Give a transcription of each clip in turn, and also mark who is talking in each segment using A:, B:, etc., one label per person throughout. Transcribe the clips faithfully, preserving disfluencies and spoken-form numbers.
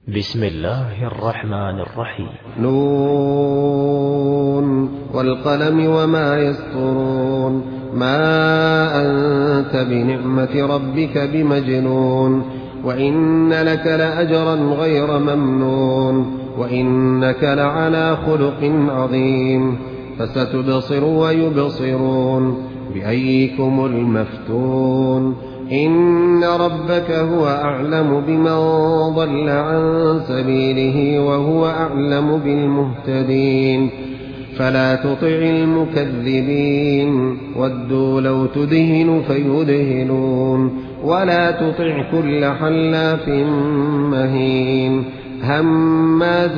A: بسم الله الرحمن الرحيم.
B: نون والقلم وما يسطرون. ما أنت بنعمة ربك بمجنون، وإن لك لأجرا غير ممنون، وإنك لعلى خلق عظيم. فستبصر ويبصرون بأيكم المفتون. إن ربك هو أعلم بمن ضل عن سبيله وهو أعلم بالمهتدين. فلا تطع المكذبين، ودوا لو تدهن فيدهنون. ولا تطع كل حلاف مهين، هماز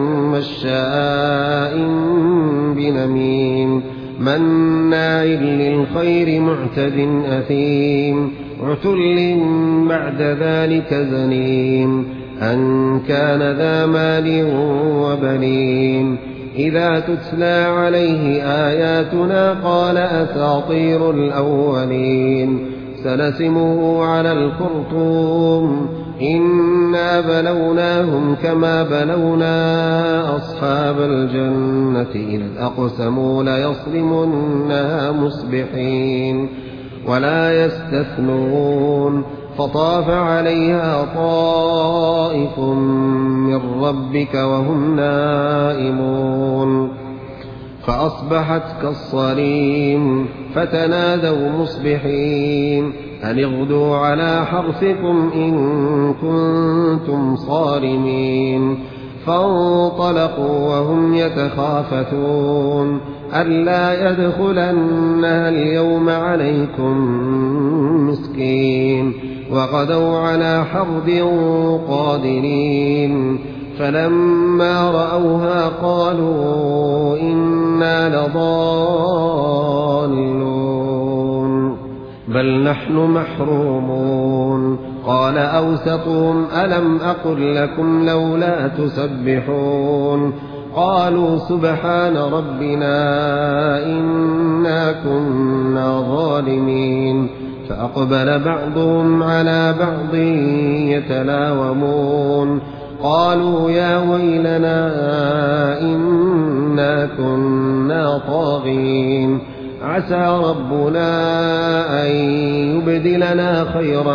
B: مشاء بنميم، مناع للخير معتد أثيم، عتل بعد ذلك زنيم، أن كان ذا مال وبنين. إذا تتلى عليه آياتنا قال أساطير الأولين. سنسمه على الخرطوم. إنا بلوناهم كما بلونا أصحاب الجنة إذ أقسموا ليصرمنها مصبحين ولا يستثنون. فطاف عليها طائف من ربك وهم نائمون، فأصبحت كالصريم. فتنادوا مصبحين أن اغدوا على حرثكم إن كنتم صارمين. فانطلقوا وهم يتخافتون ألا يدخلنها اليوم عليكم مسكين. وغدوا على حرد قادرين. فلما رأوها قالوا إنا لضالون بل نحن محرومون. قال أوسطهم ألم أقل لكم لولا تسبحون. قالوا سبحان ربنا إنا كنا ظالمين. فأقبل بعضهم على بعض يتلاومون. قالوا يا ويلنا إنا كنا طاغين. عسى ربنا أن يبدلنا خيرا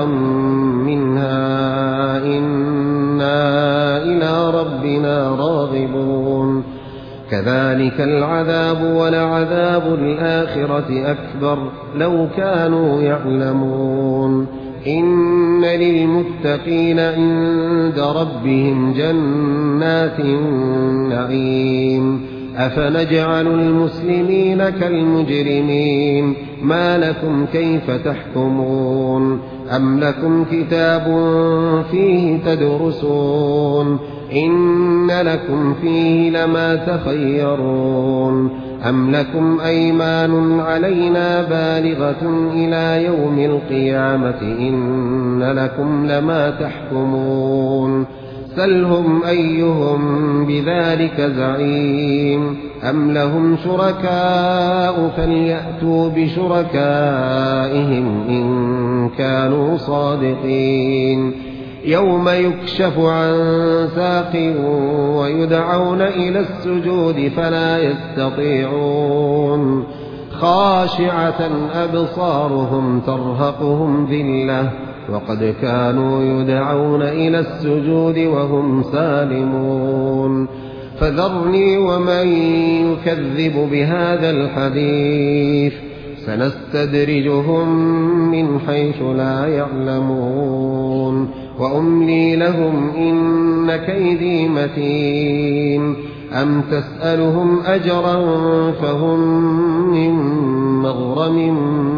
B: منها إنا إلى ربنا راغبون. كذلك العذاب ولعذاب الآخرة أكبر لو كانوا يعلمون. إن للمتقين عند ربهم جنات النعيم. أفنجعل المسلمين كالمجرمين. ما لكم كيف تحكمون. أم لكم كتاب فيه تدرسون. إن لكم فيه لما تخيرون. أم لكم أيمان علينا بالغة إلى يوم القيامة إن لكم لما تحكمون. سلهم أيهم بذلك زعيم. أم لهم شركاء فليأتوا بشركائهم إن كانوا صادقين. يوم يكشف عن ساق ويدعون إلى السجود فلا يستطيعون. خاشعة أبصارهم ترهقهم ذلة وقد كانوا يدعون إلى السجود وهم سالمون. فذرني ومن يكذب بهذا الحديث سنستدرجهم من حيث لا يعلمون. وأملي لهم إن كيدي متين. أم تسألهم أجرا فهم من مغرم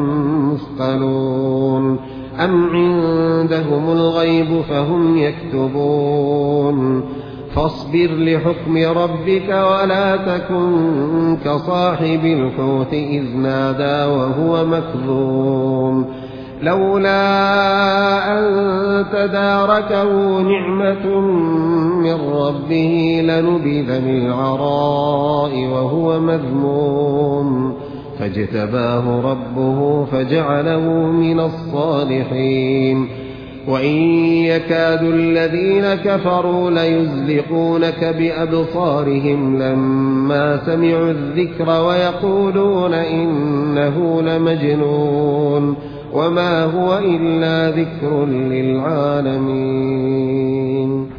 B: مثقلون. أم عندهم الغيب فهم يكتبون. فاصبر لحكم ربك ولا تكن كصاحب الحوت إذ نادى وهو مكظوم. لولا أن تداركه نعمة من ربه لنبذ بالعراء وهو مذموم. فاجتباه ربه فجعله من الصالحين. وإن يكاد الذين كفروا ليزلقونك بأبصارهم لما سمعوا الذكر ويقولون إنه لمجنون وما هو إلا ذكر للعالمين.